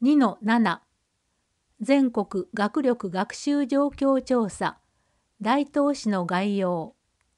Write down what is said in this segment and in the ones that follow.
2-7 全国学力学習状況調査大東市の概要。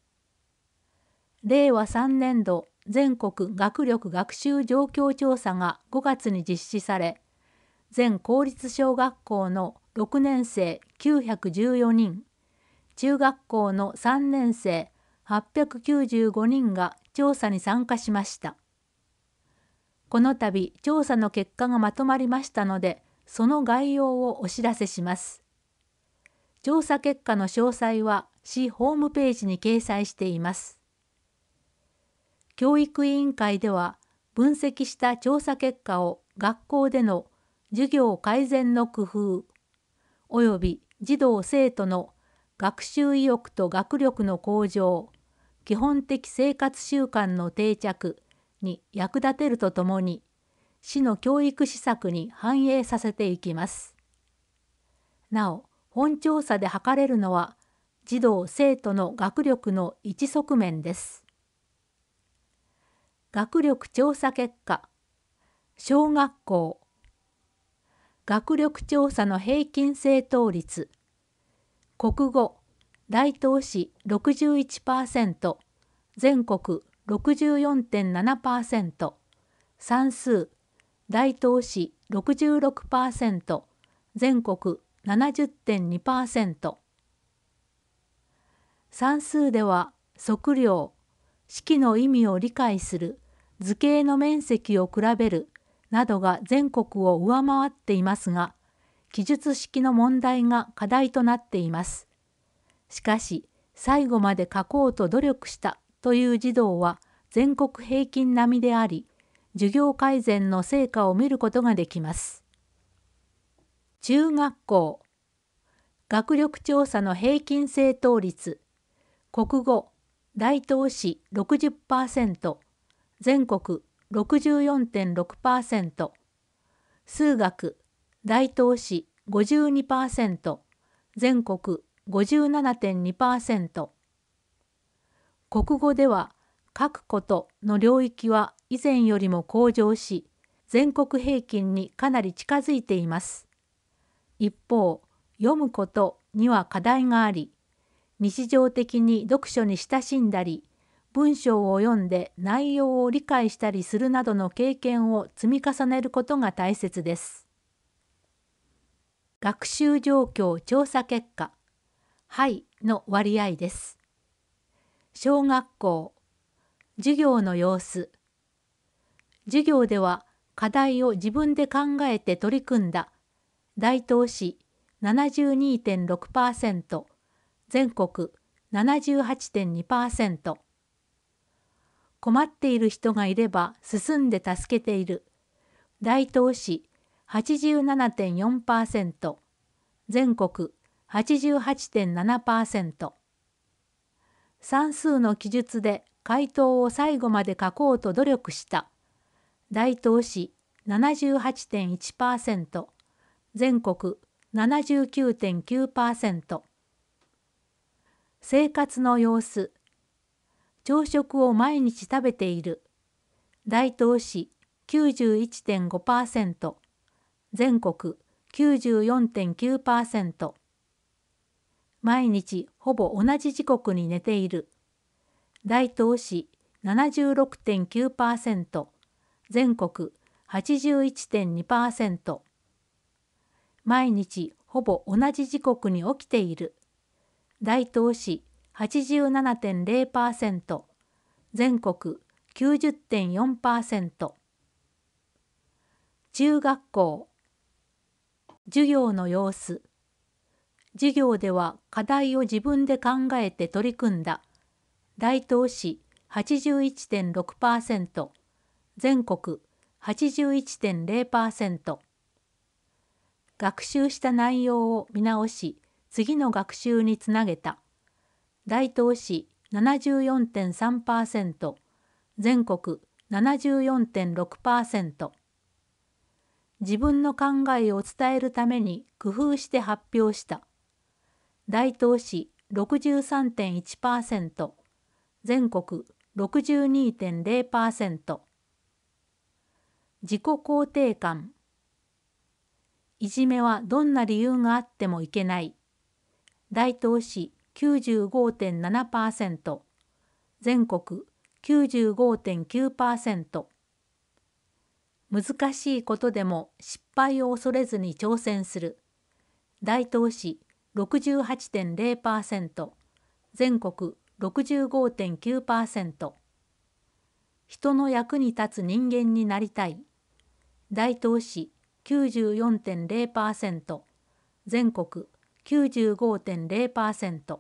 令和3年度全国学力学習状況調査が5月に実施され、全公立小学校の6年生914人、中学校の3年生895人が調査に参加しました。この度調査の結果がまとまりましたので、その概要をお知らせします。調査結果の詳細は市ホームページに掲載しています。教育委員会では、分析した調査結果を学校での授業改善の工夫、および児童生徒の学習意欲と学力の向上、基本的生活習慣の定着に役立てるとともに、市の教育施策に反映させていきます。なお、本調査で測れるのは、児童生徒の学力の一側面です。学力調査結果、小学校。学力調査の平均正答率。国語、大東市 61%、全国 64.7%、算数、大東市 66%、全国 70.2%。算数では測量、式の意味を理解する、図形の面積を比べるなどが全国を上回っていますが、記述式の問題が課題となっています。しかし、最後まで書こうと努力したという児童は全国平均並みであり、授業改善の成果を見ることができます。中学校。学力調査の平均正答率。国語、大東市 60%、全国 64.6%。数学、大東市 52%、全国 57.2%。国語では、書くことの領域は以前よりも向上し、全国平均にかなり近づいています。一方、読むことには課題があり、日常的に読書に親しんだり、文章を読んで内容を理解したりするなどの経験を積み重ねることが大切です。学習状況調査結果、はいの割合です。小学校。授業の様子。授業では課題を自分で考えて取り組んだ。大東市 72.6%、全国 78.2%。困っている人がいれば進んで助けている。大東市 87.4%、全国 88.7%。算数の記述で回答を最後まで書こうと努力した。大東市 78.1%、全国 79.9%。生活の様子。朝食を毎日食べている。大東市 91.5%、全国 94.9%。毎日ほぼ同じ時刻に寝ている。大東市 76.9%、全国 81.2%。毎日ほぼ同じ時刻に起きている。大東市 87.0%、全国 90.4%。中学校。授業の様子。授業では課題を自分で考えて取り組んだ。大東市 81.6%、全国 81.0%。学習した内容を見直し、次の学習につなげた。大東市 74.3%、全国 74.6%。自分の考えを伝えるために工夫して発表した。大東市 63.1%、全国 62.0%。自己肯定感。 いじめはどんな理由があってもいけない。大東市 95.7%、全国 95.9%。難しいことでも失敗を恐れずに挑戦する。大東市 68.0%、全国 65.9%。人の役に立つ人間になりたい。大東市 94.0%、全国 95.0%。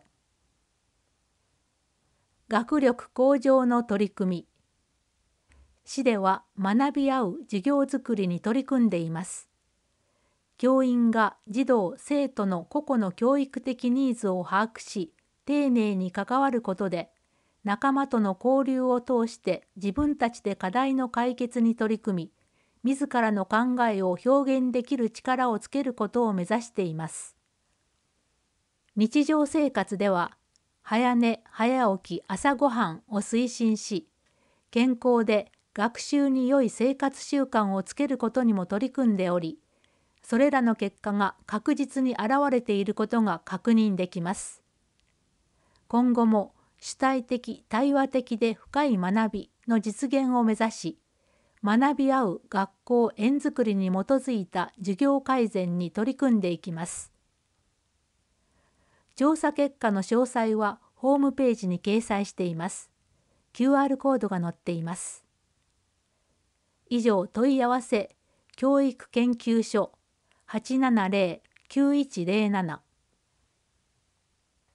学力向上の取り組み。市では学び合う授業づくりに取り組んでいます。教員が児童・生徒の個々の教育的ニーズを把握し、丁寧に関わることで、仲間との交流を通して自分たちで課題の解決に取り組み、自らの考えを表現できる力をつけることを目指しています。日常生活では、早寝早起き朝ごはんを推進し、健康で学習に良い生活習慣をつけることにも取り組んでおり、それらの結果が確実に現れていることが確認できます。今後も主体的・対話的で深い学びの実現を目指し、学び合う学校園づくりに基づいた授業改善に取り組んでいきます。調査結果の詳細はホームページに掲載しています。QR コードが載っています。以上、問い合わせ教育研究所870-9107